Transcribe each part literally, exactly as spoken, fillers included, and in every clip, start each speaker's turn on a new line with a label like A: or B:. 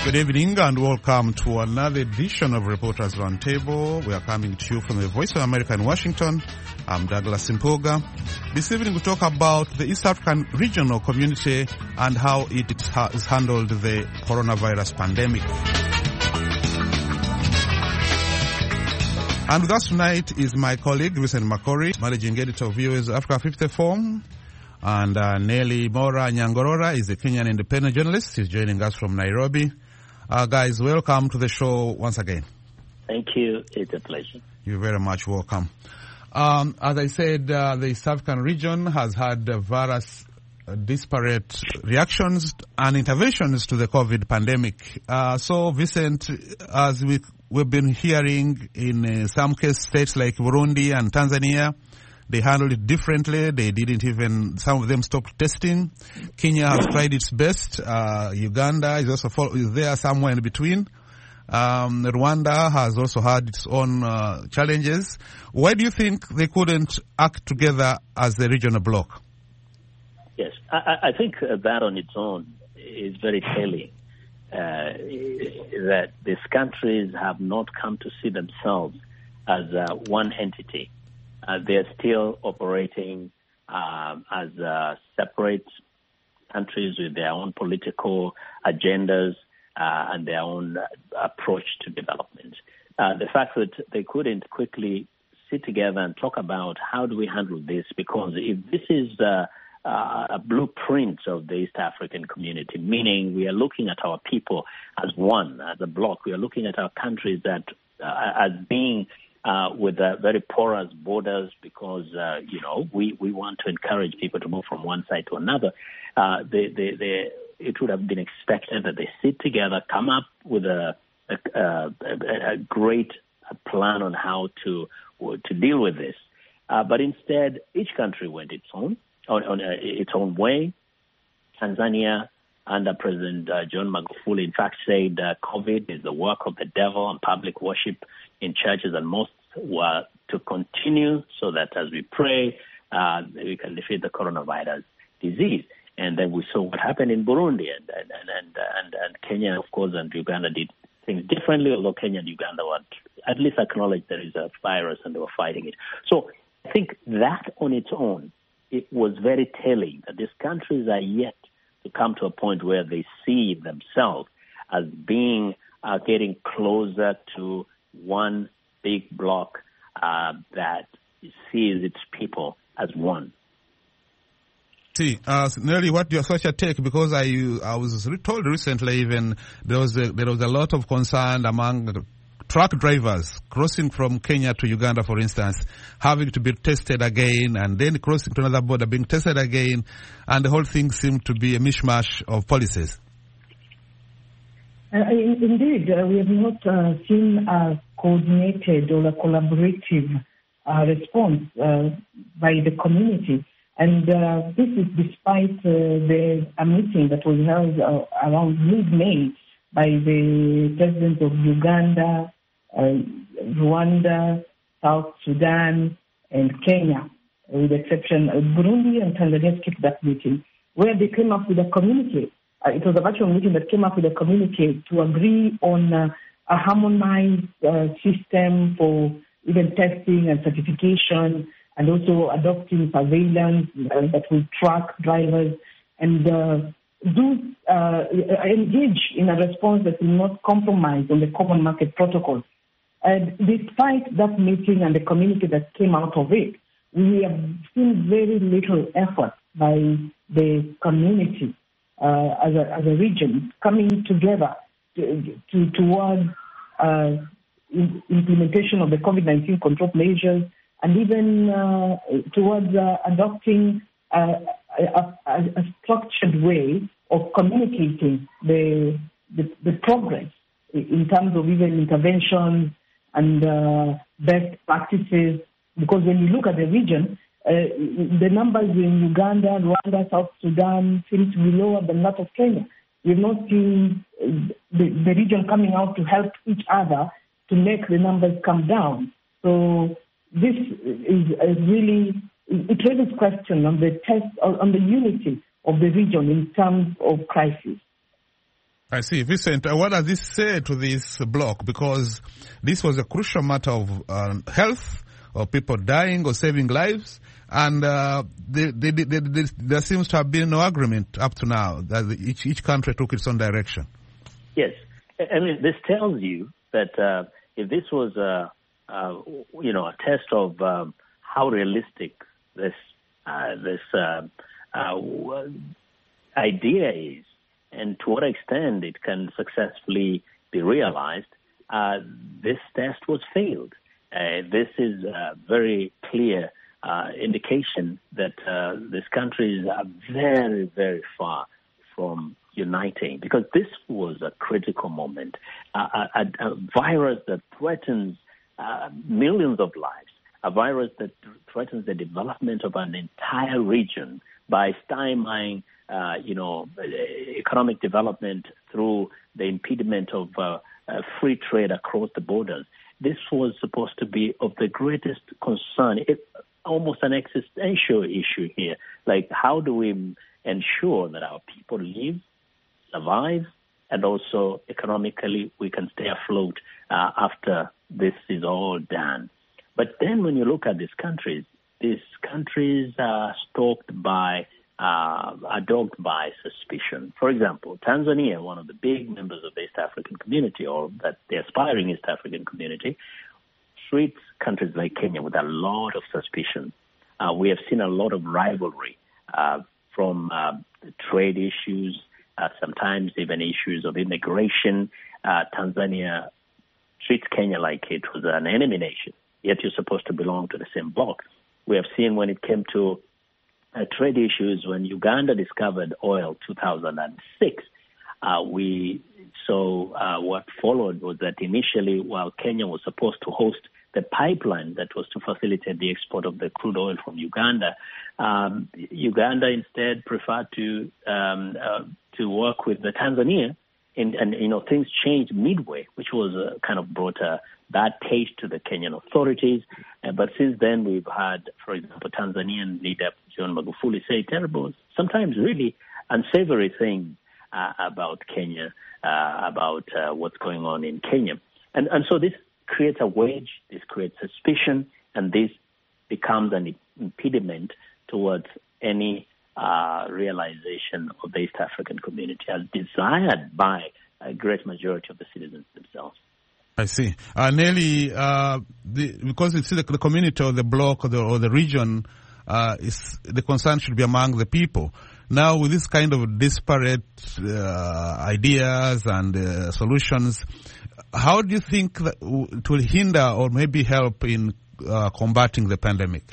A: Good evening and welcome to another edition of Reporters Roundtable. We are coming to you from the Voice of America in Washington. I'm Douglas Impoga. This evening we talk about the East African regional community and how it has handled the coronavirus pandemic. And with us tonight is my colleague, Vincent Makori, managing editor of V O A's Africa fifty-four. And uh, Nelly Mora Nyangorora is a Kenyan independent journalist. He's joining us from Nairobi. Uh, guys, welcome to the show once again.
B: Thank you. It's a pleasure.
A: You're very much welcome. Um, as I said, uh, the East African region has had uh, various uh, disparate reactions and interventions to the COVID pandemic. Uh, so, Vincent, as we, we've been hearing in uh, some case states like Burundi and Tanzania, they handled it differently. They didn't even, some of them stopped testing. Kenya has tried its best. Uh, Uganda is also follow, is there somewhere in between. Um, Rwanda has also had its own uh, challenges. Why do you think they couldn't act together as a regional bloc?
B: Yes, I, I think that on its own is very telling. Uh, that these countries have not come to see themselves as uh, one entity. Uh, they're still operating uh, as uh, separate countries with their own political agendas uh, and their own approach to development. Uh, the fact that they couldn't quickly sit together and talk about how do we handle this, because if this is uh, uh, a blueprint of the East African community, meaning we are looking at our people as one, as a bloc, we are looking at our countries that uh, as being Uh, with uh, very porous borders because, uh, you know, we, we want to encourage people to move from one side to another. Uh, they, they, they, it would have been expected that they sit together, come up with a, a, a, a great plan on how to to deal with this. Uh, but instead, each country went its own, on, on uh, its own way. Tanzania, under President uh, John Magufuli, in fact, said uh, COVID is the work of the devil and public worship in churches and mosques were to continue so that as we pray, uh, we can defeat the coronavirus disease. And then we saw what happened in Burundi and and, and, and, and Kenya, of course, and Uganda did things differently, although Kenya and Uganda were at least acknowledged there is a virus and they were fighting it. So I think that on its own, it was very telling that these countries are yet to come to a point where they see themselves as being, uh, getting closer to one big bloc uh, that sees its people as one.
A: See, uh, Nelly, what your such a take? Because I I was told recently even there was a, there was a lot of concern among truck drivers crossing from Kenya to Uganda, for instance, having to be tested again and then crossing to another border, being tested again, and the whole thing seemed to be a mishmash of policies.
C: Uh, indeed, uh, we have not uh, seen a coordinated or a collaborative uh, response uh, by the community. And uh, this is despite uh, the a meeting that was held uh, around mid-May by the presidents of Uganda, uh, Rwanda, South Sudan, and Kenya, with the exception of Burundi and Tanzania skipped that meeting, where they came up with a communique. Uh, it was a virtual meeting that came up with a communique to agree on uh, a harmonized uh, system for even testing and certification, and also adopting surveillance uh, that will track drivers and uh, do uh, engage in a response that will not compromise on the common market protocol. And despite that meeting and the community that came out of it, we have seen very little effort by the community uh, as, a, as a region coming together to, to, towards uh, in, implementation of the COVID nineteen control measures, and even uh, towards uh, adopting uh, a, a, a structured way of communicating the, the, the progress in terms of even interventions and uh, best practices. Because when you look at the region, uh, the numbers in Uganda, Rwanda, South Sudan seem to be lower than that of Kenya. We've not seen the, the region coming out to help each other to make the numbers come down. So this is, is really, it raises question on the test, on the unity of the region in terms of crisis.
A: I see. Vincent, uh, what does this say to this bloc? Because this was a crucial matter of uh, health, or people dying or saving lives, and uh, they, they, they, they, there seems to have been no agreement up to now, that each, each country took its own direction.
B: Yes. I mean, this tells you that uh, if this was a, uh, you know, a test of um, how realistic this uh, this uh, uh, idea is, and to what extent it can successfully be realized, uh, this test was failed. Uh, this is a very clear uh, indication that uh, these countries are very, very far from uniting, because this was a critical moment. Uh, a, a virus that threatens uh, millions of lives, a virus that threatens the development of an entire region by stymieing, uh, you know, economic development through the impediment of uh, uh, free trade across the borders. This was supposed to be of the greatest concern. It's almost an existential issue here. Like, how do we ensure that our people live, survive, and also economically we can stay afloat uh, after this is all done? But then when you look at these countries, these countries are stalked by, uh, are dogged by suspicion. For example, Tanzania, one of the big members of the East African community, or that the aspiring East African community, treats countries like Kenya with a lot of suspicion. Uh, we have seen a lot of rivalry uh, from uh, trade issues, uh, sometimes even issues of immigration. Uh, Tanzania treats Kenya like it was an enemy nation, yet you're supposed to belong to the same bloc. We have seen when it came to uh, trade issues, when Uganda discovered oil two thousand six, uh, we saw uh, what followed was that initially, while Kenya was supposed to host the pipeline that was to facilitate the export of the crude oil from Uganda, um, Uganda instead preferred to um, uh, to work with the Tanzania. And, and, you know, things changed midway, which was uh, kind of brought a bad taste to the Kenyan authorities. Uh, but since then, we've had, for example, Tanzanian leader John Magufuli say terrible, sometimes really unsavory things uh, about Kenya, uh, about uh, what's going on in Kenya. And, and so this creates a wedge, this creates suspicion, and this becomes an impediment towards any Uh, realization of the East African community as desired by a great majority of the citizens themselves.
A: I see. Uh, Nelly, uh, the, because it's the, the community or the bloc or the, or the region, uh, is, the concern should be among the people. Now, with this kind of disparate uh, ideas and uh, solutions, how do you think that it will hinder or maybe help in uh, combating the pandemic?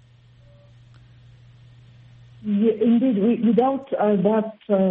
C: Yeah, indeed, we, without uh, that uh,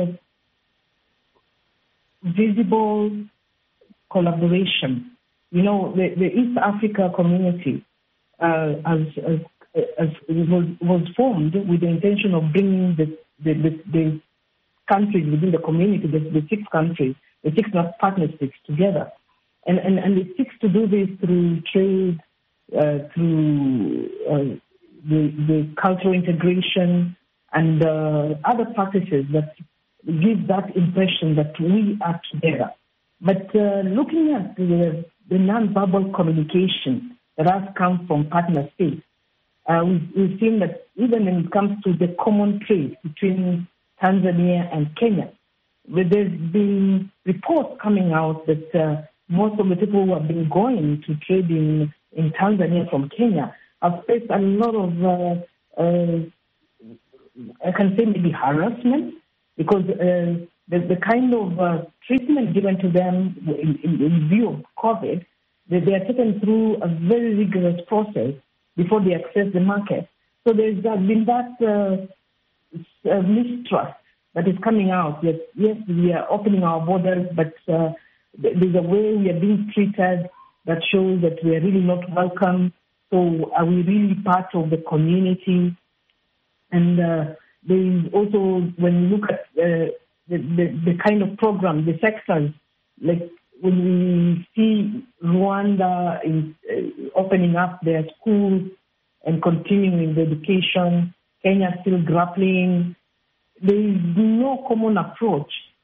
C: visible collaboration, you know, the, the East Africa community uh, as, as, as was, was formed with the intention of bringing the, the, the, the countries within the community, the, the six countries, the six partnerships together. And, and, and it seeks to do this through trade, uh, through uh, the, the cultural integration, and uh, other practices that give that impression that we are together. But uh, looking at the, the non-verbal communication that has come from partner states, uh, we've, we've seen that even when it comes to the common trade between Tanzania and Kenya, there's been reports coming out that uh, most of the people who have been going to trade in, in Tanzania from Kenya have faced a lot of uh, uh, I can say maybe harassment, because uh, the, the kind of uh, treatment given to them in, in, in view of COVID, they, they are taken through a very rigorous process before they access the market. So there's uh, been that uh, uh, mistrust that is coming out. That, yes, we are opening our borders, but uh, there's a way we are being treated that shows that we are really not welcome. So are we really part of the community? And uh, there is also, when you look at uh, the, the, the kind of program, the sectors, like when we see Rwanda in, uh, opening up their schools and continuing the education, Kenya still grappling, there is no common approach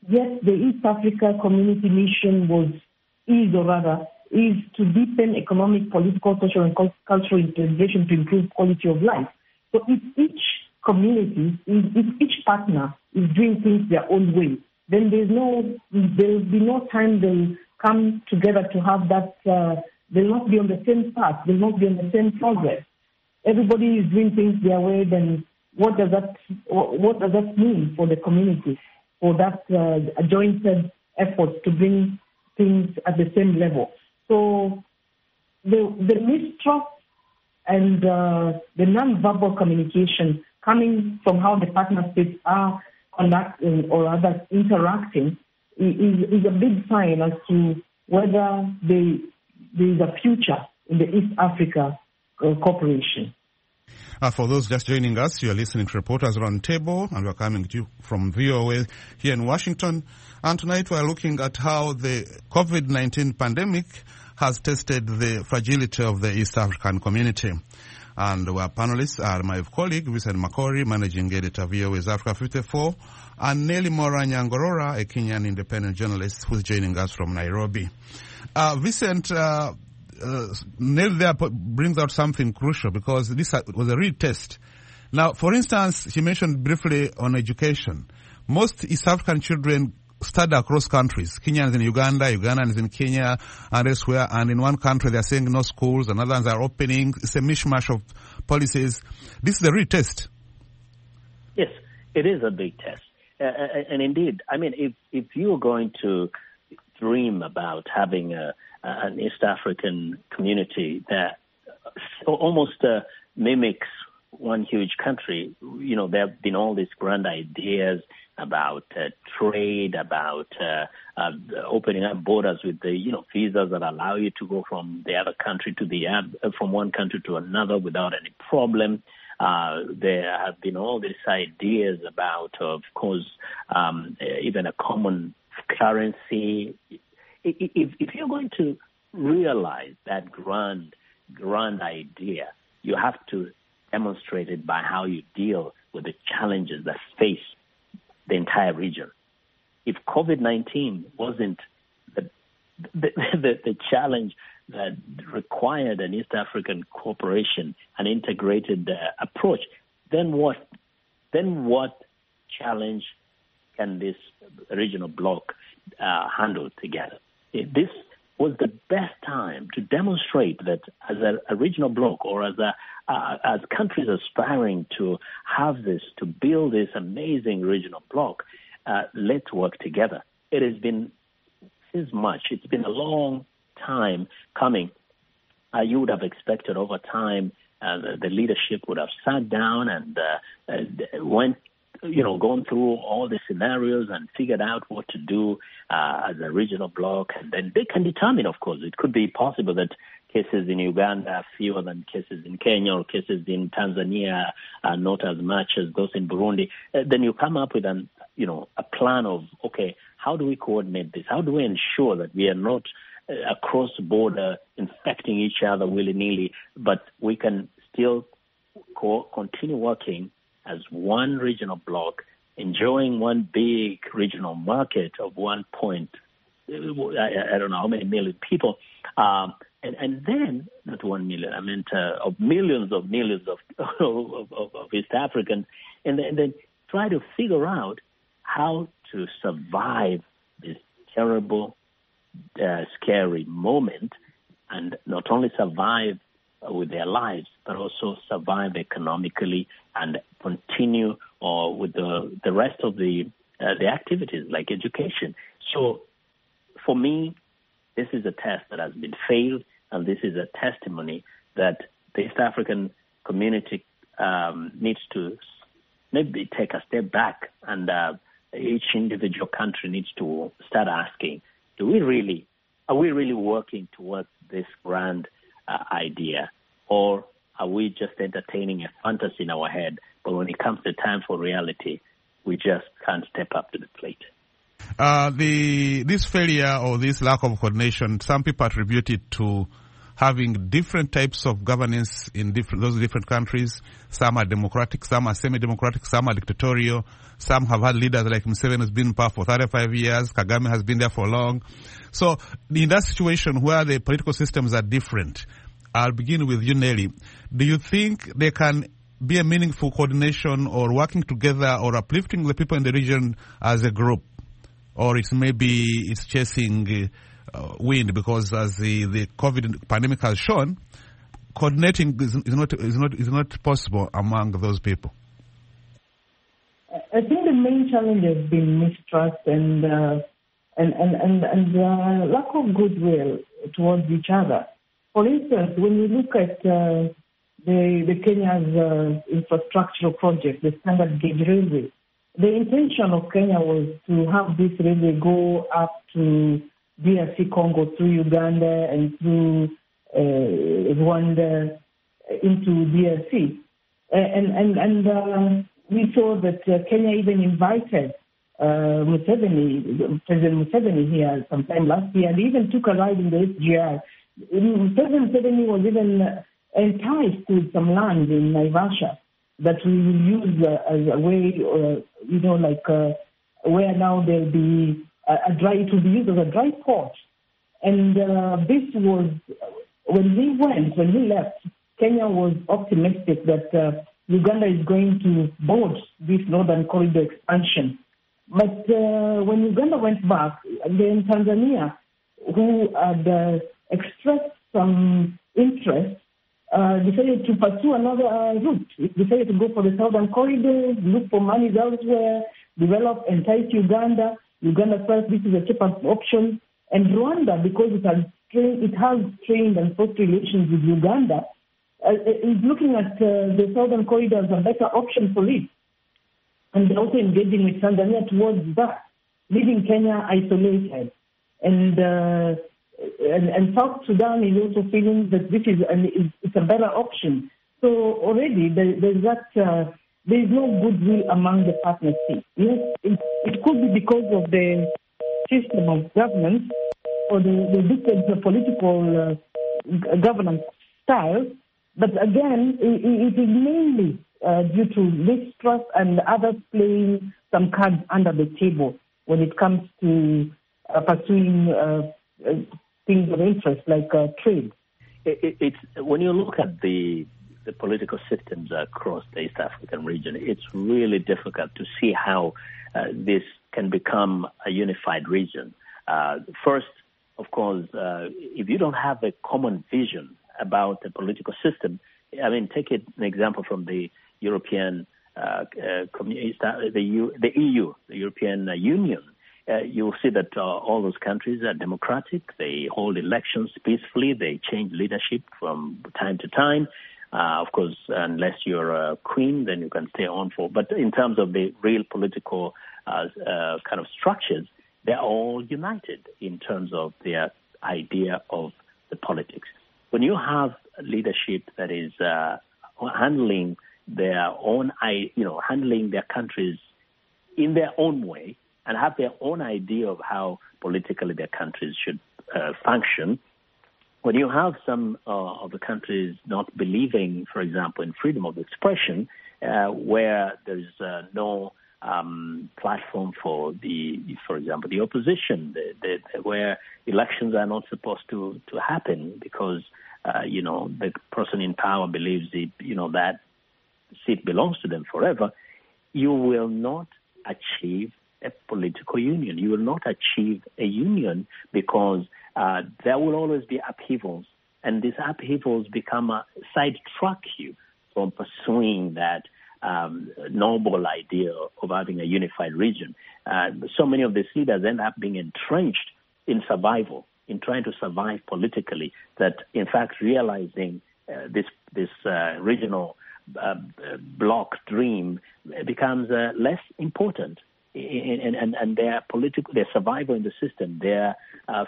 C: yes, the East Africa Community mission was, is or rather, is to deepen economic, political, social, and cultural integration to improve quality of life. So if each community, if each partner is doing things their own way, then there's no, there'll be no time they'll come together to have that, uh, they'll not be on the same path, they'll not be on the same progress. Everybody is doing things their way, then what does that, what does that mean for the community, for that uh, joint effort to bring things at the same level? So the, the mistrust and uh, the non-verbal communication coming from how the partner states are conducting or rather interacting is, is a big sign as to whether they, there is a future in the East Africa uh, cooperation.
A: Uh, for those just joining us, you are listening to Reporters Roundtable, and we're coming to you from V O A here in Washington. And tonight we're looking at how the COVID nineteen pandemic has tested the fragility of the East African community. And our panelists are my colleague, Vincent Makori, Managing Editor, V O A's Africa fifty-four, and Nelly Mora Nyangorora, a Kenyan independent journalist who's joining us from Nairobi. Uh, Vincent, uh, uh, Nelly there brings out something crucial because this was a real test. Now, for instance, he mentioned briefly on education. Most East African children study across countries. Kenyans in Uganda, Ugandans in Kenya, and elsewhere. And in one country, they're saying no schools, and others are opening. It's a mishmash of policies. This is a real test.
B: Yes, it is a big test. Uh, and indeed, I mean, if, if you're going to dream about having a, an East African community that almost uh, mimics one huge country, you know, there have been all these grand ideas about uh, trade, about uh, uh, opening up borders with the, you know, visas that allow you to go from the other country to the uh, from one country to another without any problem. Uh, there have been all these ideas about, of course, um, even a common currency. If, if you're going to realize that grand, grand idea, you have to demonstrate it by how you deal with the challenges that face the entire region. If COVID nineteen wasn't the the, the the challenge that required an East African cooperation, an integrated uh, approach, then what? Then what challenge can this regional bloc uh, handle together? This was the best time to demonstrate that as a, a regional bloc or as a uh, as countries aspiring to have this, to build this amazing regional bloc, uh, let's work together. It has been since March. It's been a long time coming. Uh, you would have expected over time uh, the, the leadership would have sat down and uh, uh, went, you know, gone through all the scenarios and figured out what to do uh, as a regional bloc. And then they can determine, of course, it could be possible that cases in Uganda are fewer than cases in Kenya or cases in Tanzania are not as much as those in Burundi. Uh, then you come up with an, you know, a plan of, okay, how do we coordinate this? How do we ensure that we are not uh, across the border infecting each other willy-nilly, but we can still co- continue working as one regional bloc, enjoying one big regional market of one point, I, I don't know how many million people, um, and, and then, not one million, I meant uh, of millions of millions of, of, of, of East Africans, and then, and then try to figure out how to survive this terrible, uh, scary moment, and not only survive with their lives, but also survive economically and continue or with the the rest of the uh, the activities like education. So, for me, this is a test that has been failed, and this is a testimony that the East African community um, needs to maybe take a step back, and uh, each individual country needs to start asking: Do we really are we really working towards this grand uh, idea, or are we just entertaining a fantasy in our head, but when it comes to time for reality, we just can't step up to the plate?
A: Uh, the this failure or this lack of coordination, some people attribute it to having different types of governance in different, those different countries. Some are democratic, some are semi-democratic, some are dictatorial. Some have had leaders like Museveni, who's been in power for thirty-five years. Kagame has been there for long. So in that situation where the political systems are different, I'll begin with you, Nelly. Do you think there can be a meaningful coordination or working together or uplifting the people in the region as a group? Or it's maybe it's chasing uh, wind, because as the, the COVID pandemic has shown, coordinating is, is not is not is not possible among those people.
C: I think the main challenge has been mistrust and uh, and and and, and uh, lack of goodwill towards each other. For instance, when you look at uh, the the Kenya's uh, infrastructural project, the standard gauge railway, the intention of Kenya was to have this railway go up to D R C Congo through Uganda and through uh, Rwanda into D R C, uh, and and and uh, we saw that uh, Kenya even invited uh, Museveni, President Museveni here sometime last year, and even took a ride in the S G R. President Museveni was even enticed with some land in Naivasha that we will use uh, as a way, uh, you know, like uh, where now there'll be a, a dry, it will be used as a dry port. And uh, this was, when he went, when he left, Kenya was optimistic that uh, Uganda is going to board this Northern Corridor expansion. But uh, when Uganda went back, then Tanzania, who had uh, expressed some interest, uh, decided to pursue another uh, route. It decided to go for the Southern Corridor, look for money elsewhere, develop, entice Uganda. Uganda first, this is a cheaper option. And Rwanda, because it has trained, it has trained and forced relations with Uganda, uh, is looking at uh, the Southern Corridor as a better option for it. And they're also engaging with Tanzania towards that, leaving Kenya isolated. And uh, and, and South Sudan is also feeling that this is an, is, it's a better option. So already there, there's that, uh, there is no goodwill among the partner states. Yes, it, it could be because of the system of governance or the, the different uh, political uh, governance style. But again, it, it is mainly uh, due to mistrust and others playing some cards under the table when it comes to uh, pursuing uh, uh, things of interest like uh, trade.
B: It, it, it's when you look at the the political systems across the East African region, it's really difficult to see how uh, this can become a unified region. Uh, first, of course, uh, if you don't have a common vision about the political system, I mean, take it, an example from the European uh, uh, community, the, U, the E U, the European Union. Uh, you'll see that uh, all those countries are democratic. They hold elections peacefully. They change leadership from time to time. Uh, of course, unless you're a queen, then you can stay on for. But in terms of the real political uh, uh, kind of structures, they're all united in terms of their idea of the politics. When you have leadership that is uh, handling their own, you know, handling their countries in their own way, and have their own idea of how politically their countries should uh, function. When you have some uh, of the countries not believing, for example, in freedom of expression, uh, where there's uh, no um, platform for the, for example, the opposition, the, the, where elections are not supposed to, to happen because, uh, you know, the person in power believes it, you know, that seat belongs to them forever, you will not achieve a political union. You will not achieve a union because uh, there will always be upheavals, and these upheavals become a sidetrack you from pursuing that um, noble idea of having a unified region. Uh, so many of these leaders end up being entrenched in survival, in trying to survive politically, that in fact realizing uh, this this uh, regional uh, bloc dream becomes uh, less important. And, and, and their political, their survival in the system, their uh,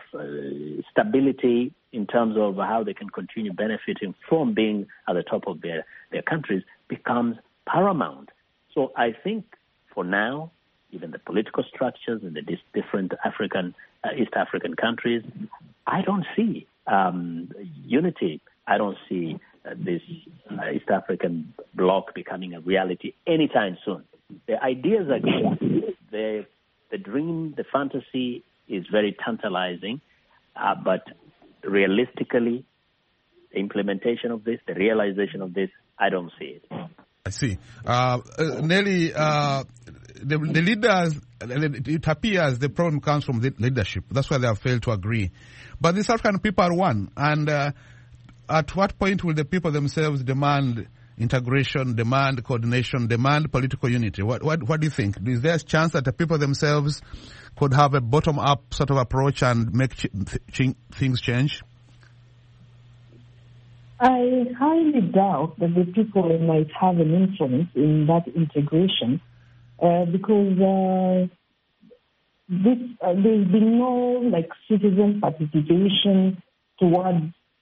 B: stability in terms of how they can continue benefiting from being at the top of their, their countries becomes paramount. So I think for now, even the political structures in the different African, uh, East African countries, I don't see um, unity, I don't see uh, this uh, East African bloc becoming a reality anytime soon. The ideas are good. The, the dream, the fantasy is very tantalizing, uh, but realistically, the implementation of this, the realization of this, I don't see it.
A: I see. Uh, uh, Nelly, uh, the, the leaders, it appears the problem comes from the leadership. That's why they have failed to agree. But the South African people are one. And uh, at what point will the people themselves demand integration, demand coordination, demand political unity? What, what, what do you think? Is there a chance that the people themselves could have a bottom-up sort of approach and make ch- ch- things change?
C: I highly doubt that the people might have an influence in that integration uh, because uh, this, uh, there's been no like citizen participation towards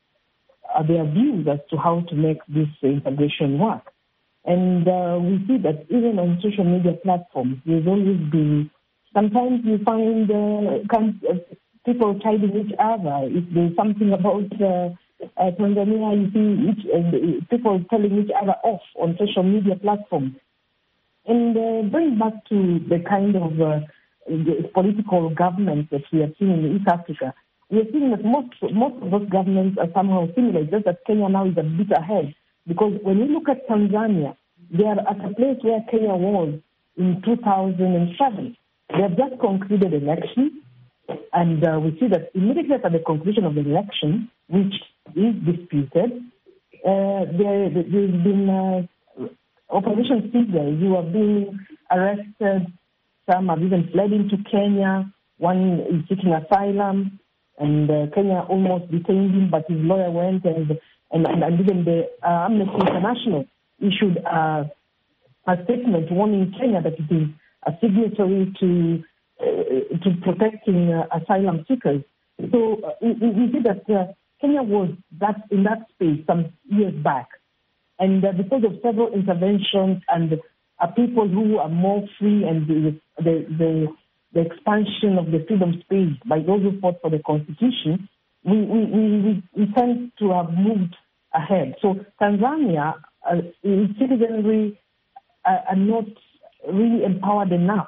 C: uh, their views as to how to make this integration work. And uh, we see that even on social media platforms, there's always been, sometimes you find uh, people chiding each other. If there's something about uh, Uh, Tanzania, you see each, uh, people telling each other off on social media platforms. And uh, bring back to the kind of uh, the political governments that we are seeing in East Africa, we are seeing that most, most of those governments are somehow similar, just that Kenya now is a bit ahead. Because when you look at Tanzania, they are at a place where Kenya was in two thousand seven. They have just concluded elections. And uh, we see that immediately after the conclusion of the election, which is disputed, uh, there, there's been uh, opposition figures who have been arrested. Some have even fled into Kenya. One is seeking asylum, and uh, Kenya almost detained him, but his lawyer went, and and, and, and even the uh, Amnesty International issued uh, a statement warning Kenya that it is a signatory to Uh, to protecting uh, asylum seekers. So uh, we, we see that uh, Kenya was that in that space some years back. And uh, because of several interventions and uh, people who are more free and the, the, the, the expansion of the freedom space by those who fought for the constitution, we, we, we, we tend to have moved ahead. So Tanzania, uh, its citizenry uh, are not really empowered enough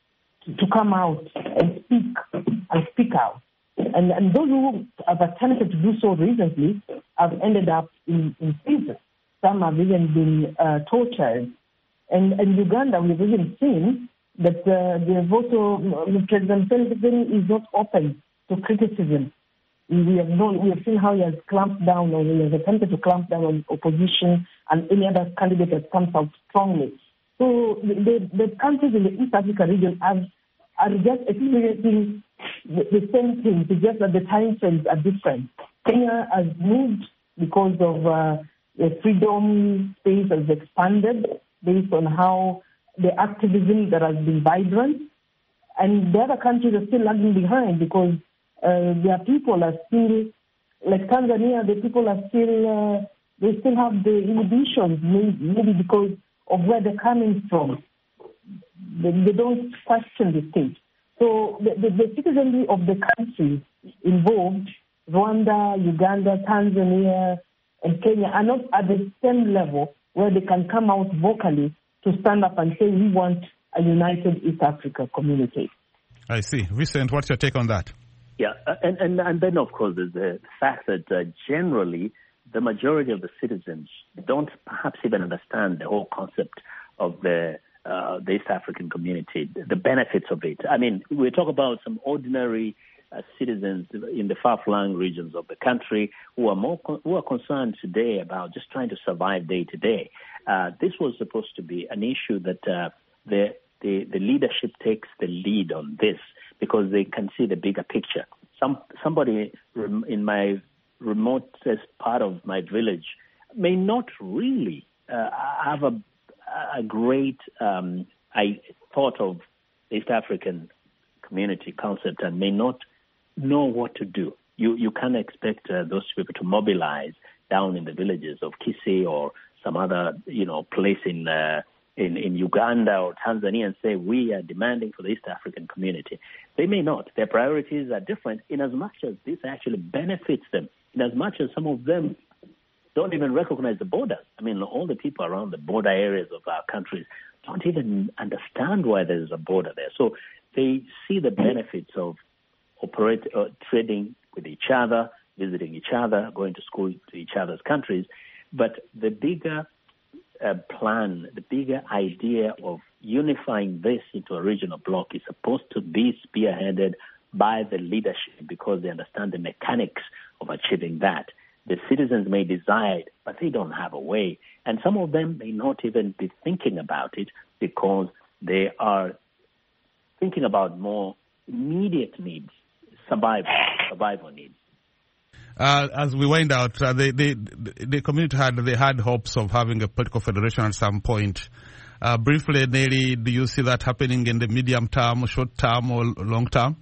C: to come out and speak and speak out. And, and those who have attempted to do so recently have ended up in, in prison. Some have even been uh, tortured. And in Uganda, we've even seen that uh, the voto, President Museveni is not open to criticism. We have known, we have seen how he has clamped down, or he has attempted to clamp down on opposition and any other candidate that comes out strongly. So the, the countries in the East Africa region have, are just experiencing the, the same thing, it's just that the time frames are different. Kenya has moved because of uh, the freedom space has expanded based on how the activism that has been vibrant. And the other countries are still lagging behind because uh, their people are still, like Tanzania, the people are still, uh, they still have the inhibitions, maybe because of where they're coming from. They, they don't question the state. So the, the, the citizenry of the countries involved, Rwanda, Uganda, Tanzania, and Kenya, are not at the same level where they can come out vocally to stand up and say, we want a united East Africa community.
A: I see. Vincent, what's your take on that?
B: Yeah, and, and, and then, of course, there's the fact that uh, generally the majority of the citizens don't perhaps even understand the whole concept of the uh, the East African community, the benefits of it. I mean, we talk about some ordinary uh, citizens in the far-flung regions of the country who are more con- who are concerned today about just trying to survive day to day. Uh, this was supposed to be an issue that uh, the, the the leadership takes the lead on this because they can see the bigger picture. Some somebody in my remotest part of my village may not really uh, have a, a great um, I thought of the East African community concept and may not know what to do. You you can't expect uh, those people to mobilize down in the villages of Kisii or some other you know place in uh, in in Uganda or Tanzania and say we are demanding for the East African community. They may not. Their priorities are different in as much as this actually benefits them. in as much as some of them don't even recognize the borders. I mean, all the people around the border areas of our countries don't even understand why there's a border there. So they see the benefits of operate, uh, trading with each other, visiting each other, going to school to each other's countries. But the bigger uh, plan, the bigger idea of unifying this into a regional bloc is supposed to be spearheaded by the leadership, because they understand the mechanics of achieving that. The citizens may desire it, but they don't have a way. And some of them may not even be thinking about it because they are thinking about more immediate needs, survival, survival needs.
A: Uh, as we wind out, uh, the, the, the community had, they had hopes of having a political federation at some point. Uh, briefly, Nelly, do you see that happening in the medium term, short term, or long term?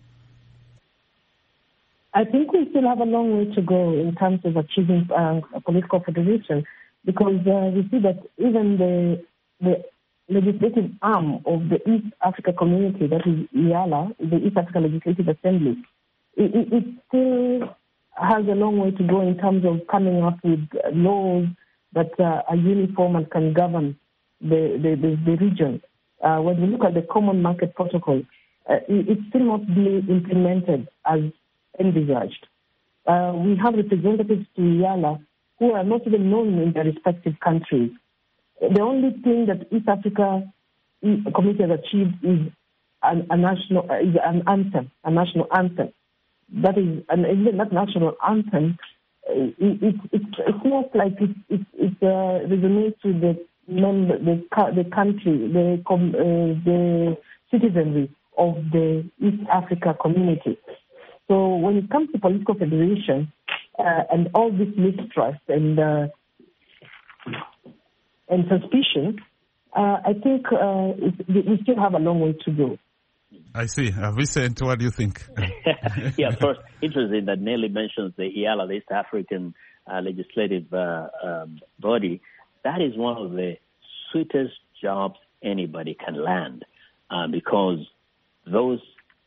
C: I think we still have a long way to go in terms of achieving uh, a political federation, because uh, we see that even the the legislative arm of the East Africa community, that is EALA, the East Africa Legislative Assembly, it, it, it still has a long way to go in terms of coming up with laws that uh, are uniform and can govern the, the, the, the region. Uh, when we look at the Common Market Protocol, uh, it, it's still not being implemented as envisaged. Uh, we have representatives to EALA who are not even known in their respective countries. The only thing that East Africa Community has achieved is an, a national, uh, is an anthem, a national anthem. That is, and even that national anthem, uh, it, it, it, it's not like it, it, it uh, resonates with the member, the, the country, the, uh, the citizenry of the East Africa community. So when it comes to political federation uh, and all this mistrust and uh, and suspicion, uh, I think uh, it, we still have a long way to go.
A: I see. Uh, Vincent, what do you think?
B: Yeah, first, interesting that Nelly mentions the EALA, the East African uh, Legislative uh, um, Body. That is one of the sweetest jobs anybody can land uh, because those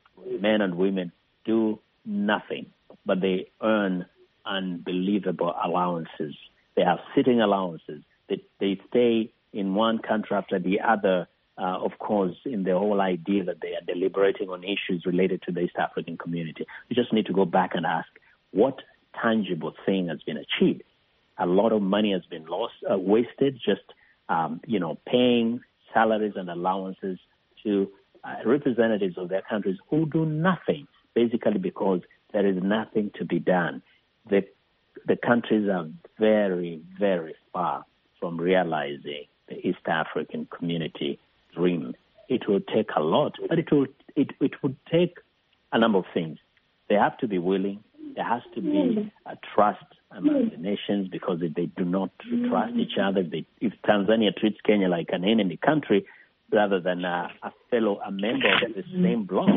B: men and women do nothing, but they earn unbelievable allowances. They have sitting allowances. They, they stay in one country after the other, uh, of course, in the whole idea that they are deliberating on issues related to the East African community. We just need to go back and ask, what tangible thing has been achieved? A lot of money has been lost, uh, wasted, just, um, you know, paying salaries and allowances to uh, representatives of their countries who do nothing, basically because there is nothing to be done. The, the countries are very, very far from realizing the East African community dream. It will take a lot, but it will it, it would take a number of things. They have to be willing. There has to be a trust among the nations, because if they do not trust each other, if, they, if Tanzania treats Kenya like an enemy country rather than a, a fellow, a member of the same bloc,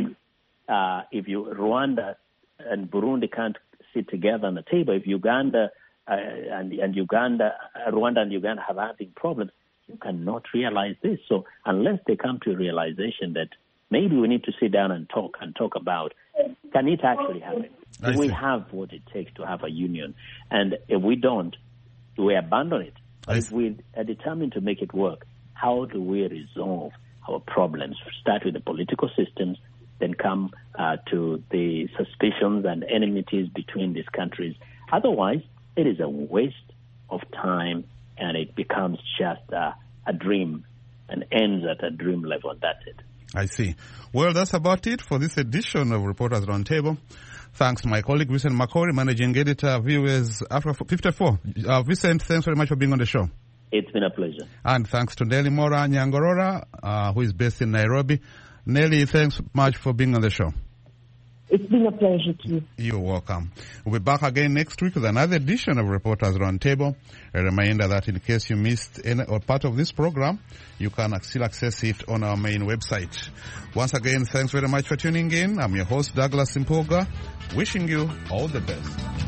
B: uh, if you Rwanda and Burundi can't sit together on the table, if Uganda uh, and, and Uganda, uh, Rwanda and Uganda have having problems, you cannot realize this. So unless they come to a realization that maybe we need to sit down and talk and talk about, can it actually happen? Do we have what it takes to have a union? And if we don't, do we abandon it? But if we are determined to make it work, how do we resolve our problems? Start with the political systems, then come uh, to the suspicions and enmities between these countries. Otherwise, it is a waste of time, and it becomes just uh, a dream and ends at a dream level, and that's it.
A: I see. Well, that's about it for this edition of Reporters Roundtable. Thanks to my colleague, Vincent Makori, Managing Editor, V O A's Africa fifty-four. Uh, Vincent, thanks very much for being on the show.
B: It's been a pleasure.
A: And thanks to Nelly Mora Nyangorora, uh, who is based in Nairobi. Nelly, thanks much for being on the show.
C: It's been a pleasure too.
A: You're welcome. We'll be back again next week with another edition of Reporters Roundtable. A reminder that in case you missed any or part of this program, you can still access it on our main website. Once again, thanks very much for tuning in. I'm your host, Douglas Impoga, wishing you all the best.